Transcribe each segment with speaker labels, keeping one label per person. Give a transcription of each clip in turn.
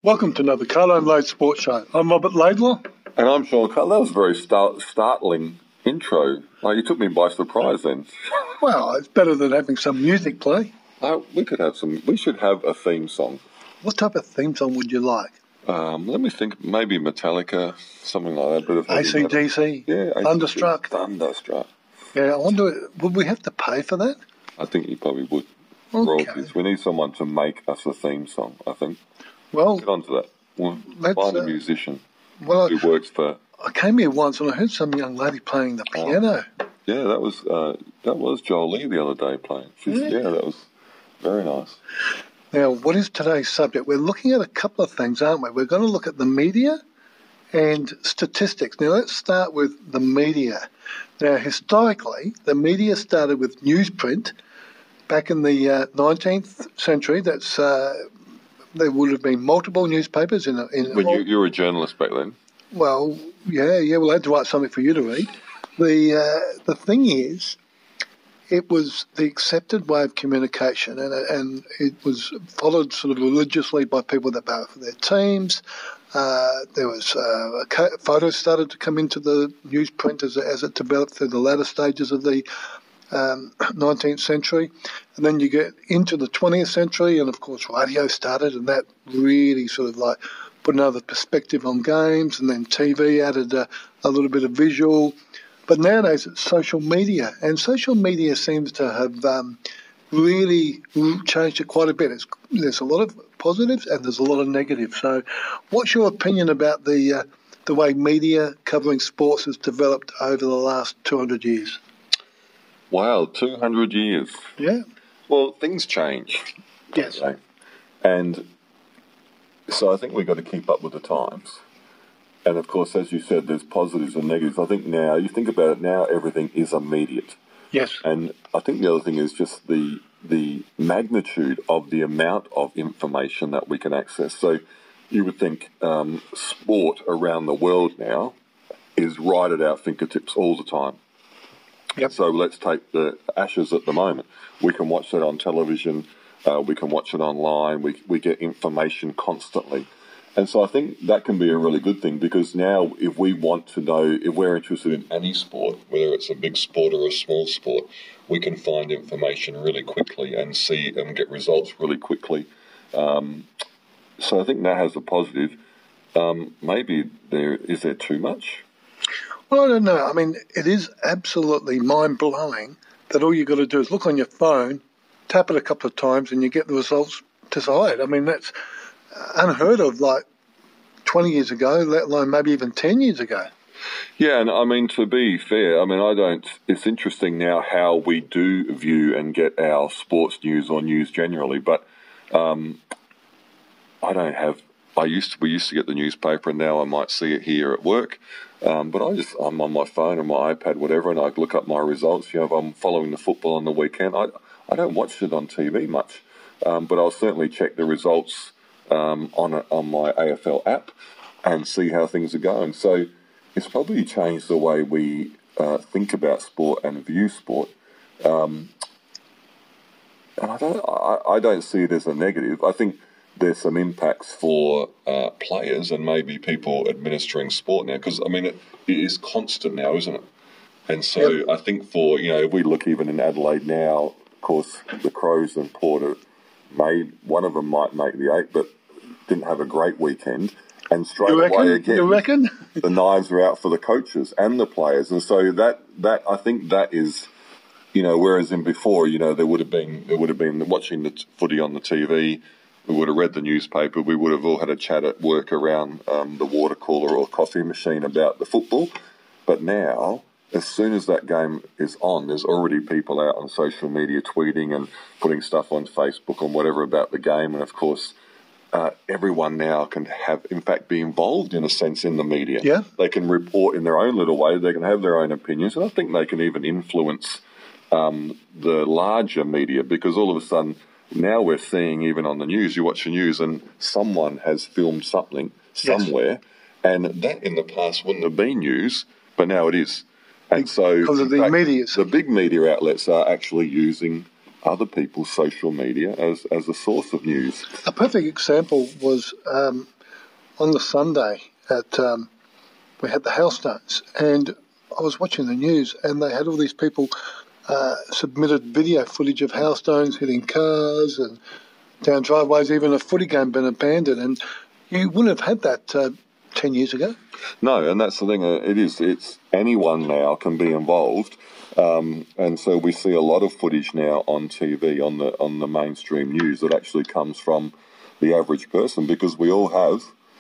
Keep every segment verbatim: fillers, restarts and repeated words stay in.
Speaker 1: Welcome to another Carlo and Lade Sports Show. I'm Robert Laidlaw.
Speaker 2: And I'm Sean Carlo. That was a very start, startling intro. Oh, you took me by surprise then.
Speaker 1: Well, it's better than having some music play.
Speaker 2: Uh, we could have some. We should have a theme song.
Speaker 1: What type of theme song would you like?
Speaker 2: Um, let me think. Maybe Metallica, something like that. Bit of
Speaker 1: A C D C?
Speaker 2: Yeah.
Speaker 1: Thunderstruck?
Speaker 2: Thunderstruck.
Speaker 1: Yeah, I wonder, would we have to pay for that?
Speaker 2: I think you probably would.
Speaker 1: Okay.
Speaker 2: Royalties. We need someone to make us a theme song, I think.
Speaker 1: Well,
Speaker 2: Get on to that. We'll
Speaker 1: let's,
Speaker 2: find a
Speaker 1: uh,
Speaker 2: musician
Speaker 1: well,
Speaker 2: who works for...
Speaker 1: I came here once and I heard some young lady playing the piano.
Speaker 2: Oh, yeah, that was uh, that was Joel Lee the other day playing. She's,
Speaker 1: Yeah.
Speaker 2: yeah, that was very nice.
Speaker 1: Now, what is today's subject? We're looking at a couple of things, aren't we? We're going to look at the media and statistics. Now, let's start with the media. Now, historically, the media started with newsprint back in the uh, nineteenth century. That's uh, there would have been multiple newspapers in. A, in
Speaker 2: When you, you were a journalist back then.
Speaker 1: Well, yeah, yeah. Well, I had to write something for you to read. The uh, the thing is, it was the accepted way of communication, and and it was followed sort of religiously by people that voted for their teams. Uh, there was uh, a co- photos started to come into the newsprint as, as it developed through the latter stages of the um, nineteenth century. And then you get into the twentieth century, and of course radio started, and that really sort of like put another perspective on games, and then T V added a, a little bit of visual. But nowadays it's social media, and social media seems to have um, really changed it quite a bit. It's, there's a lot of positives and there's a lot of negatives. So what's your opinion about the uh, the way media covering sports has developed over the last two hundred years?
Speaker 2: Wow, two hundred years.
Speaker 1: Yeah.
Speaker 2: Well, things change.
Speaker 1: Yes.
Speaker 2: They? And so I think we've got to keep up with the times. And of course, as you said, there's positives and negatives. I think now, you think about it now, everything is immediate.
Speaker 1: Yes.
Speaker 2: And I think the other thing is just the the magnitude of the amount of information that we can access. So you would think um, sport around the world now is right at our fingertips all the time.
Speaker 1: Yep.
Speaker 2: So let's take the Ashes at the moment. We can watch that on television. Uh, we can watch it online. We we get information constantly. And so I think that can be a really good thing, because now if we want to know, if we're interested in any sport, whether it's a big sport or a small sport, we can find information really quickly and see and get results really quickly. Um, so I think that has a positive. Um, maybe there is there too much?
Speaker 1: Well, I don't know. I mean, it is absolutely mind-blowing that all you've got to do is look on your phone, tap it a couple of times, and you get the results desired. I mean, that's unheard of like twenty years ago, let alone maybe even ten years ago.
Speaker 2: Yeah, and I mean, to be fair, I mean, I don't, it's interesting now how we do view and get our sports news or news generally, but um, I don't have, I used to, we used to get the newspaper, and now I might see it here at work, um, but I just, I'm on my phone or my iPad, whatever, and I look up my results. You know, if I'm following the football on the weekend, I, I don't watch it on T V much, um, but I'll certainly check the results Um, on a, on my A F L app and see how things are going. So it's probably changed the way we uh, think about sport and view sport. Um, and I don't, I, I don't see it as a negative. I think there's some impacts for uh, players and maybe people administering sport now, because I mean it, it is constant now, isn't it? And so yep. I think for, you know, if we look even in Adelaide now, of course the Crows and Porter made, one of them might make the eight, but didn't have a great weekend. And straight
Speaker 1: you reckon?
Speaker 2: away again,
Speaker 1: you reckon?
Speaker 2: the knives are out for the coaches and the players. And so that, that I think that is, you know, whereas in before, you know, there would have been, there would have been watching the t- footy on the T V, we would have read the newspaper, we would have all had a chat at work around um, the water cooler or coffee machine about the football. But now, as soon as that game is on, there's already people out on social media tweeting and putting stuff on Facebook and whatever about the game. And of course, uh, everyone now can have, in fact, be involved in a sense in the media.
Speaker 1: Yeah.
Speaker 2: They can report in their own little way. They can have their own opinions. And I think they can even influence um, the larger media, because all of a sudden now we're seeing, even on the news, you watch the news and someone has filmed something somewhere. Yes. And that in the past wouldn't have been news, but now it is. And so
Speaker 1: because of the
Speaker 2: fact,
Speaker 1: media.
Speaker 2: The big media outlets are actually using other people's social media as, as a source of news.
Speaker 1: A perfect example was um, on the Sunday at um, we had the Hailstones, and I was watching the news, and they had all these people uh, submitted video footage of hailstones hitting cars and down driveways, even a footy game been abandoned, and you wouldn't have had that uh, ten years ago.
Speaker 2: No, and that's the thing. Uh, it is. It's anyone now can be involved, um, and so we see a lot of footage now on T V, on the on the mainstream news, that actually comes from the average person, because we all have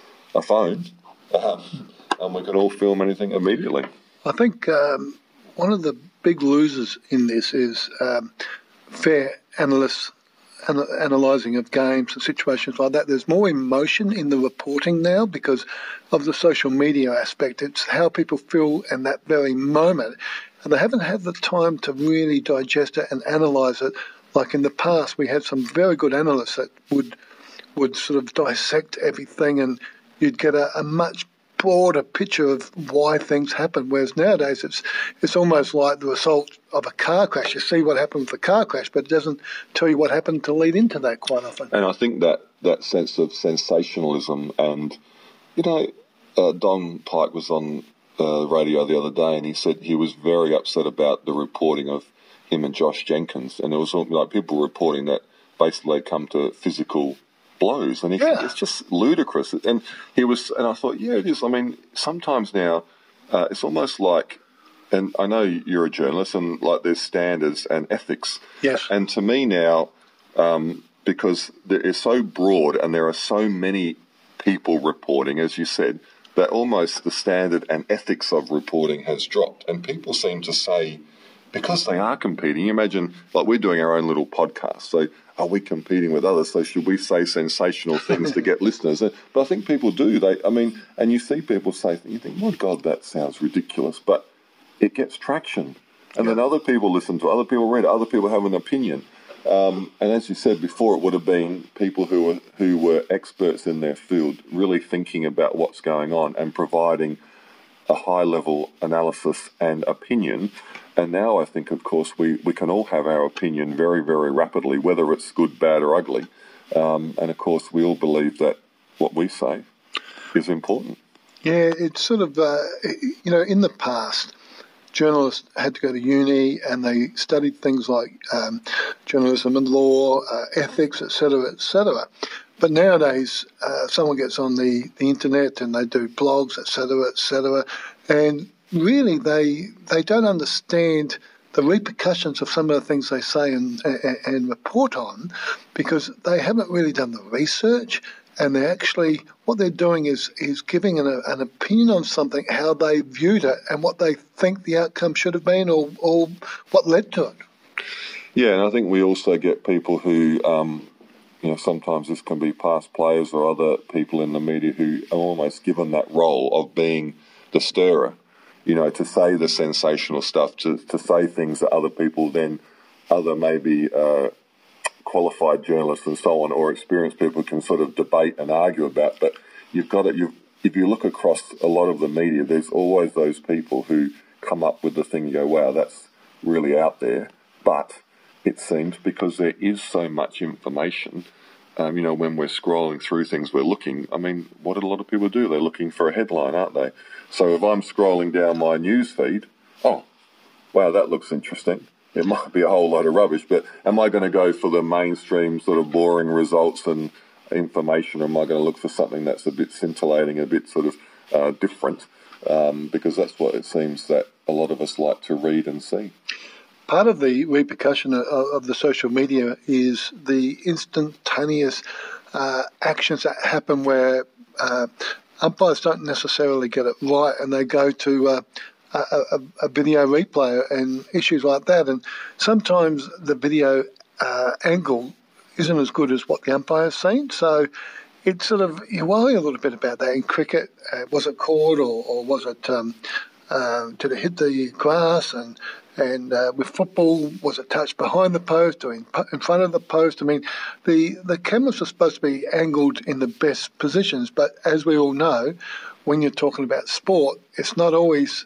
Speaker 2: a phone, um, and we can all film anything immediately.
Speaker 1: I think um, one of the big losers in this is um, fair analysts. An- analysing of games and situations like that. There's more emotion in the reporting now because of the social media aspect. It's how people feel in that very moment, and they haven't had the time to really digest it and analyse it. Like in the past, we had some very good analysts that would would sort of dissect everything, and you'd get a, a much broader picture of why things happen, whereas nowadays it's it's almost like the result of a car crash. You see what happened with the car crash, but it doesn't tell you what happened to lead into that quite often.
Speaker 2: And I think that, that sense of sensationalism, and, you know, uh, Don Pike was on uh, radio the other day, and he said he was very upset about the reporting of him and Josh Jenkins, and there was like people reporting that basically they'd come to physical blows, and he,
Speaker 1: yeah.
Speaker 2: it's just ludicrous. And he was, and I thought, yeah, it is. I mean, sometimes now uh, it's almost like, and I know you're a journalist, and like there's standards and ethics.
Speaker 1: Yes.
Speaker 2: And to me now, um, because it's so broad and there are so many people reporting, as you said, that almost the standard and ethics of reporting has dropped, and people seem to say, because they are competing. You imagine, like we're doing our own little podcast, so are we competing with others? So should we say sensational things to get listeners? But I think people do. They, I mean, and you see people say, you think, my God, that sounds ridiculous, but it gets traction. And yeah. then other people listen to it, other people read it, other people have an opinion. Um, and as you said before, it would have been people who were, who were experts in their field, really thinking about what's going on and providing a high-level analysis and opinion. And now I think, of course, we, we can all have our opinion very, very rapidly, whether it's good, bad or ugly. Um, and, of course, we all believe that what we say is important.
Speaker 1: Yeah, it's sort of, uh, you know, in the past, journalists had to go to uni and they studied things like um, journalism and law, uh, ethics, et cetera, et cetera. But nowadays, uh, someone gets on the, the internet and they do blogs, et cetera, et cetera, and really they they don't understand the repercussions of some of the things they say and, and, and report on, because they haven't really done the research, and they actually, what they're doing is is giving an, an opinion on something, how they viewed it and what they think the outcome should have been, or, or what led to it.
Speaker 2: Yeah, and I think we also get people who, um, you know, sometimes this can be past players or other people in the media who are almost given that role of being the stirrer. You know, to say the sensational stuff, to, to say things that other people then, other maybe uh, qualified journalists and so on, or experienced people can sort of debate and argue about. But you've got it. You've, if you look across a lot of the media, there's always those people who come up with the thing. You go, wow, that's really out there. But it seems because there is so much information. Um, you know, when we're scrolling through things, we're looking. I mean, what do a lot of people do? They're looking for a headline, aren't they? So if I'm scrolling down my news feed, oh, wow, that looks interesting. It might be a whole lot of rubbish, but am I going to go for the mainstream sort of boring results and information, or am I going to look for something that's a bit scintillating, a bit sort of uh, different? Um, because that's what it seems that a lot of us like to read and see.
Speaker 1: Part of the repercussion of, of the social media is the instantaneous uh, actions that happen where uh, umpires don't necessarily get it right, and they go to uh, a, a, a video replay and issues like that. And sometimes the video uh, angle isn't as good as what the umpire's seen. So it's sort of, you worry a little bit about that. In cricket, uh, was it caught, or, or was it, um, uh, did it hit the grass? And And uh, with football, was it touched behind the post or in, in front of the post? I mean, the, the cameras are supposed to be angled in the best positions, but as we all know, when you're talking about sport, it's not always,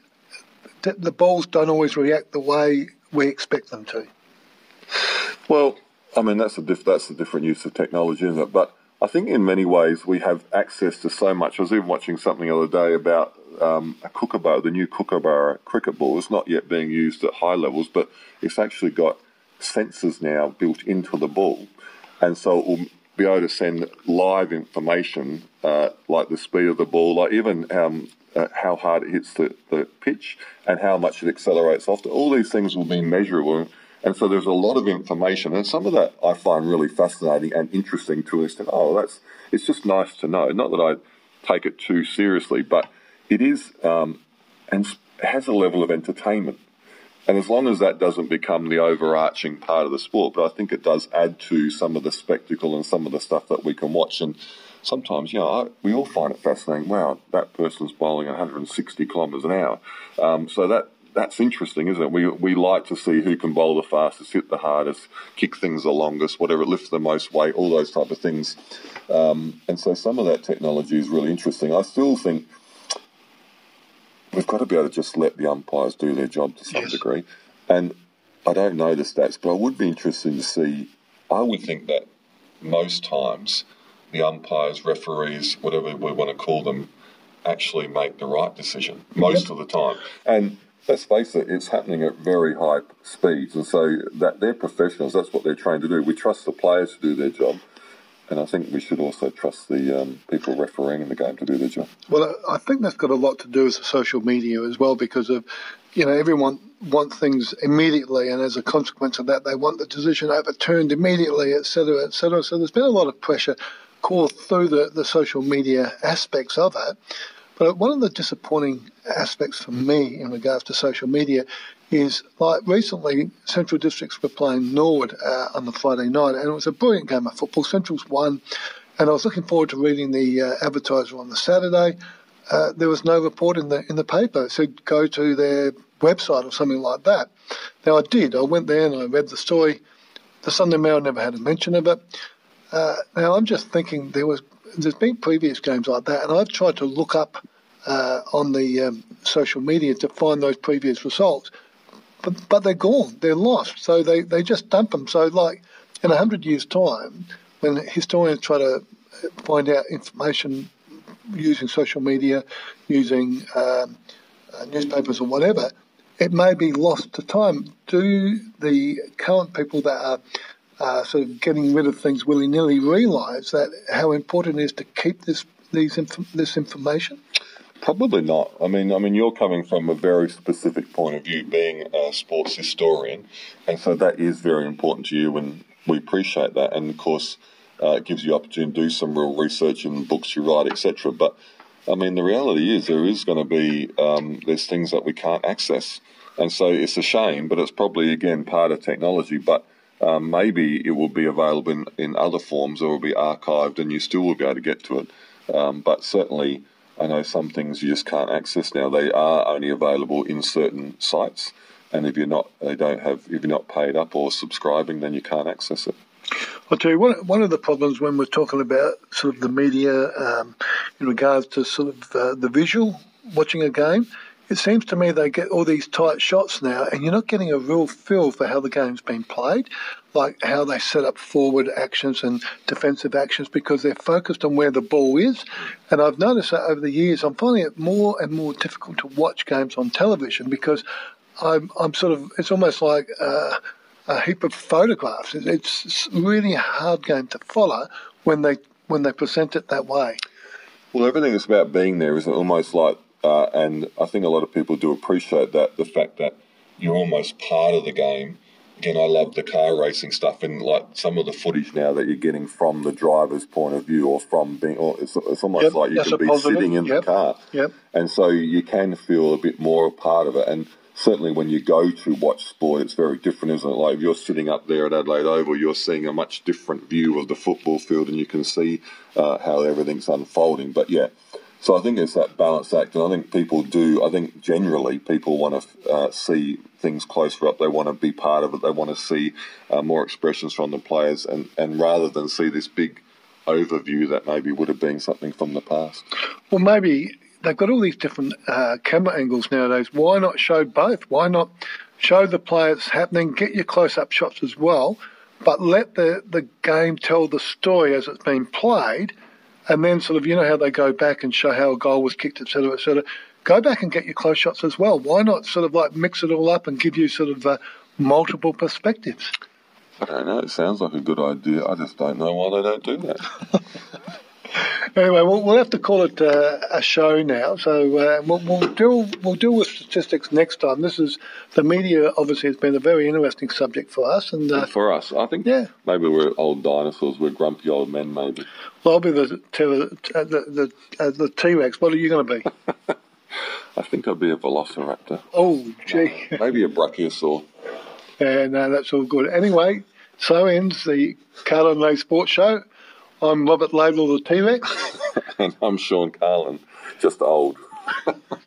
Speaker 1: the balls don't always react the way we expect them to.
Speaker 2: Well, I mean, that's a diff- that's a different use of technology, isn't it? But I think in many ways we have access to so much. I was even watching something the other day about um, a Kookaburra, the new Kookaburra cricket ball. It's not yet being used at high levels, but it's actually got sensors now built into the ball. And so it will be able to send live information, uh, like the speed of the ball, like even um, uh, how hard it hits the, the pitch and how much it accelerates off. All these things will be measurable. And so there's a lot of information. And some of that I find really fascinating and interesting to us. Oh, that's it's just nice to know. Not that I take it too seriously, but it is um, and has a level of entertainment. And as long as that doesn't become the overarching part of the sport, but I think it does add to some of the spectacle and some of the stuff that we can watch. And sometimes, you know, I, we all find it fascinating. Wow, that person's bowling one hundred sixty kilometres an hour. Um, so that that's interesting, isn't it? We we like to see who can bowl the fastest, hit the hardest, kick things the longest, whatever, lifts the most weight, all those type of things. Um, and so some of that technology is really interesting. I still think we've got to be able to just let the umpires do their job to some yes. degree. And I don't know the stats, but I would be interested to see, I would think that most times the umpires, referees, whatever we want to call them, actually make the right decision most yep. of the time. And let's face it, it's happening at very high speeds. And so that they're professionals, that's what they're trained to do. We trust the players to do their job. And I think we should also trust the um, people refereeing in the game to do their job.
Speaker 1: Well, I think that's got a lot to do with the social media as well, because of, you know, everyone wants things immediately, and as a consequence of that, they want the decision overturned immediately, et cetera, et cetera. So there's been a lot of pressure caused through the, the social media aspects of it. But one of the disappointing aspects for me in regards to social media is, like, recently Central Districts were playing Norwood uh, on the Friday night, and it was a brilliant game of football. Central's won, and I was looking forward to reading the uh, advertiser on the Saturday. Uh, there was no report in the in the paper. It said go to their website or something like that. Now I did. I went there and I read the story. The Sunday Mail never had a mention of it. Uh, now I'm just thinking there was there's been previous games like that, and I've tried to look up uh, on the um, social media to find those previous results. But, but they're gone, they're lost, so they, they just dump them. So, like, in a hundred years' time, when historians try to find out information using social media, using um, uh, newspapers or whatever, it may be lost to time. Do the current people that are uh, sort of getting rid of things willy-nilly realise that how important it is to keep this these inf- this information?
Speaker 2: Probably not. I mean, I mean, you're coming from a very specific point of view, being a sports historian, and so that is very important to you, and we appreciate that. And of course, uh, it gives you opportunity to do some real research in books you write, et cetera. But I mean, the reality is there is going to be um, there's things that we can't access, and so it's a shame. But it's probably again part of technology. But um, maybe it will be available in, in other forms, or will be archived, and you still will be able to get to it. Um, but certainly, I know some things you just can't access now. They are only available in certain sites, and if you're not, they don't have. If you're not paid up or subscribing, then you can't access it.
Speaker 1: I'll tell you, one, one of the problems when we're talking about sort of the media um, in regards to sort of uh, the visual, watching a game, it seems to me they get all these tight shots now, and you're not getting a real feel for how the game's been played, like how they set up forward actions and defensive actions, because they're focused on where the ball is. And I've noticed that over the years, I'm finding it more and more difficult to watch games on television, because I'm, I'm sort of, it's almost like uh, a heap of photographs. It's a really hard game to follow when they when they present it that way.
Speaker 2: Well, everything is about being there, isn't it? Almost like, uh, and I think a lot of people do appreciate that, the fact that you're almost part of the game. Again, I love the car racing stuff, and like some of the footage now that you're getting from the driver's point of view, or from being, or it's, it's almost yep, like you can be positive. sitting in yep. the car.
Speaker 1: Yep.
Speaker 2: And so you can feel a bit more a part of it. And certainly when you go to watch sport, it's very different, isn't it? Like if you're sitting up there at Adelaide Oval, you're seeing a much different view of the football field, and you can see uh, how everything's unfolding. But yeah, so I think it's that balance act, and I think people do, I think generally people want to uh, see things closer up. They want to be part of it. They want to see uh, more expressions from the players, and, and rather than see this big overview that maybe would have been something from the past.
Speaker 1: Well, maybe they've got all these different uh, camera angles nowadays. Why not show both? Why not show the players happening, get your close-up shots as well, but let the, the game tell the story as it's been played, and then sort of, you know how they go back and show how a goal was kicked, et cetera, et cetera. Go back and get your close shots as well. Why not sort of like mix it all up and give you sort of uh, multiple perspectives?
Speaker 2: I don't know. It sounds like a good idea. I just don't know why they don't do that.
Speaker 1: Anyway, we'll, we'll have to call it uh, a show now. So uh, we'll, we'll deal we'll deal with statistics next time. This is the media. Obviously, has been a very interesting subject for us, and uh,
Speaker 2: for us, I think.
Speaker 1: Yeah.
Speaker 2: Maybe we're old dinosaurs. We're grumpy old men. Maybe.
Speaker 1: Well, I'll be the ter- uh, the the, uh, the T-Rex. What are you going to be?
Speaker 2: I think I'd be a velociraptor.
Speaker 1: Oh, gee.
Speaker 2: Uh, maybe a brachiosaur.
Speaker 1: Yeah, no, that's all good. Anyway, so ends the Carlin Ray Sports Show. I'm Robert Laidlaw, the T-Rex.
Speaker 2: And I'm Sean Carlin, just old.